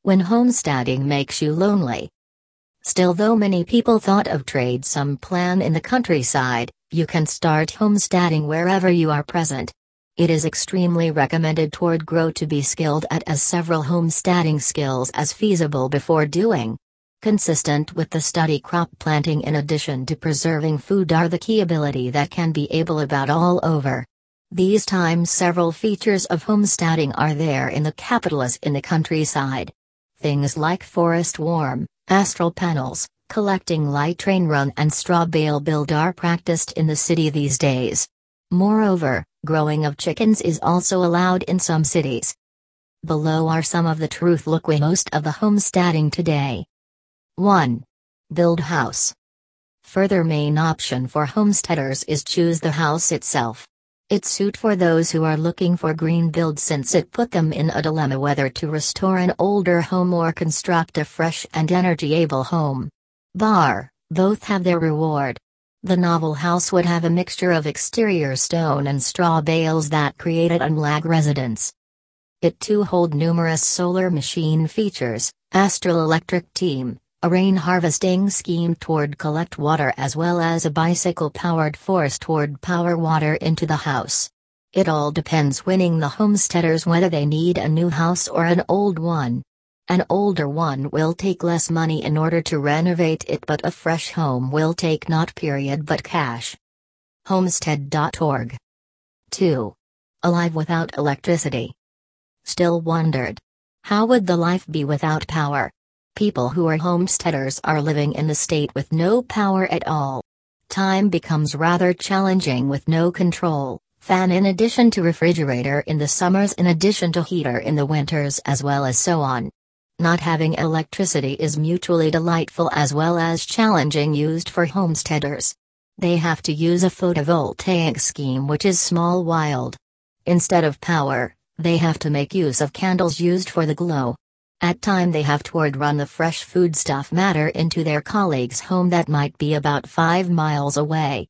When homesteading makes you lonely. Still, though many people thought of trade some plan in the countryside, you can start homesteading wherever you are present. It is extremely recommended toward grow to be skilled at as several homesteading skills as feasible before doing. Consistent with the study, crop planting in addition to preserving food are the key ability that can be able about all over. These times several features of homesteading are there in the capital as in the countryside. Things like forest warm, astral panels, collecting light train run and straw bale build are practiced in the city these days. Moreover, growing of chickens is also allowed in some cities. Below are some of the truth look we most of the homesteading today. 1. Build house. Further main option for homesteaders is choose the house itself. It suit for those who are looking for green build since it put them in a dilemma whether to restore an older home or construct a fresh and energy-able home. Both have their reward. The novel house would have a mixture of exterior stone and straw bales that created unlag residence. It too hold numerous solar machine features, astral electric team, a rain harvesting scheme toward collect water as well as a bicycle-powered force toward power water into the house. It all depends winning the homesteaders whether they need a new house or an old one. An older one will take less money in order to renovate it, but a fresh home will take not period but cash. Homestead.org. 2. Alive without electricity. Still wondered. How would the life be without power? People who are homesteaders are living in the state with no power at all. Time becomes rather challenging with no control, fan in addition to refrigerator in the summers in addition to heater in the winters as well as so on. Not having electricity is mutually delightful as well as challenging used for homesteaders. They have to use a photovoltaic scheme which is small wild. Instead of power, they have to make use of candles used for the glow. At time they have to run the fresh foodstuff matter into their colleague's home that might be about 5 miles away.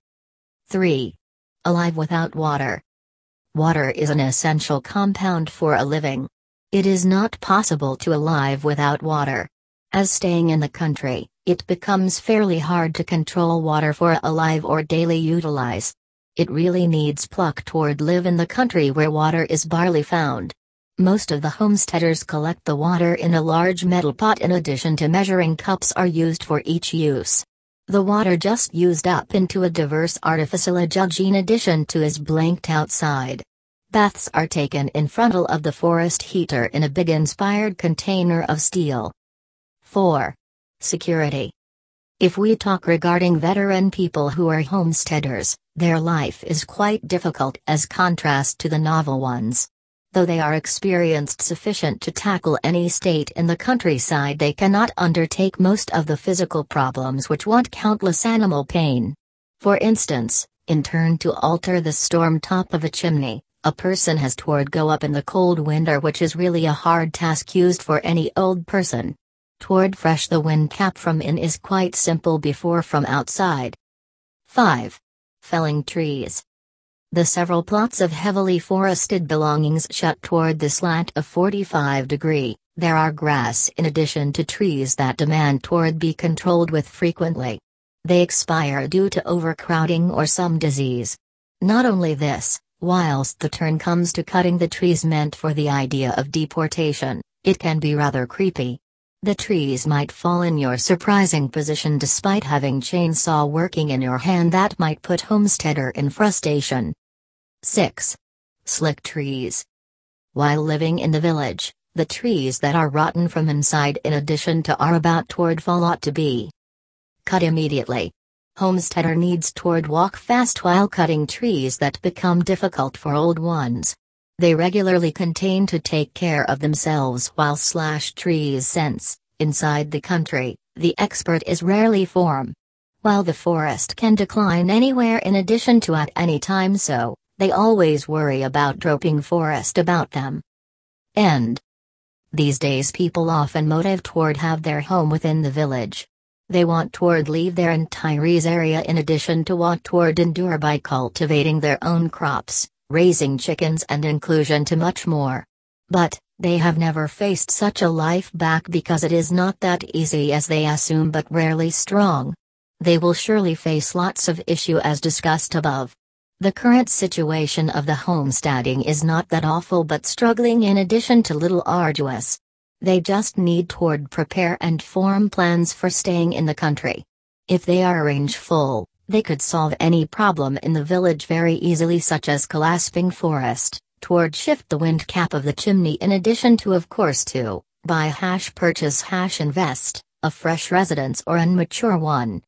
3. Alive without water. Water is an essential compound for a living. It is not possible to alive without water. As staying in the country, it becomes fairly hard to control water for alive or daily utilize. It really needs pluck toward live in the country where water is barely found. Most of the homesteaders collect the water in a large metal pot in addition to measuring cups are used for each use. The water just used up into a diverse artificial judge in addition to is blanked outside. Baths are taken in frontal of the forest heater in a big inspired container of steel. 4. Security. If we talk regarding veteran people who are homesteaders, their life is quite difficult as contrast to the novel ones. Though they are experienced sufficient to tackle any state in the countryside, they cannot undertake most of the physical problems which want countless animal pain. For instance, in turn to alter the storm top of a chimney, a person has to go up in the cold winter, which is really a hard task used for any old person. Toward fresh the wind cap from in is quite simple before from outside. 5. Felling trees. The several plots of heavily forested belongings shut toward the slant of 45 degree, there are grass in addition to trees that demand toward be controlled with frequently. They expire due to overcrowding or some disease. Not only this, whilst the turn comes to cutting the trees meant for the idea of deportation, it can be rather creepy. The trees might fall in your surprising position despite having chainsaw working in your hand that might put homesteader in frustration. 6. Slick trees. While living in the village, the trees that are rotten from inside in addition to are about toward fall ought to be cut immediately. Homesteader needs toward walk fast while cutting trees that become difficult for old ones. They regularly contain to take care of themselves while slash trees since, inside the country, the expert is rarely form. While the forest can decline anywhere in addition to at any time, so they always worry about dropping forest about them. End. These days people often motive toward have their home within the village. They want toward leave their entire area in addition to want toward endure by cultivating their own crops, raising chickens and inclusion to much more. But, They have never faced such a life back because it is not that easy as they assume, but rarely strong. They will surely face lots of issue as discussed above. The current situation of the homesteading is not that awful, but struggling in addition to little arduous. They just need to prepare and form plans for staying in the country. If they are arrangeful, they could solve any problem in the village very easily, such as collapsing forest, toward shift the wind cap of the chimney, in addition to of course to buy / purchase / invest, a fresh residence or immature one.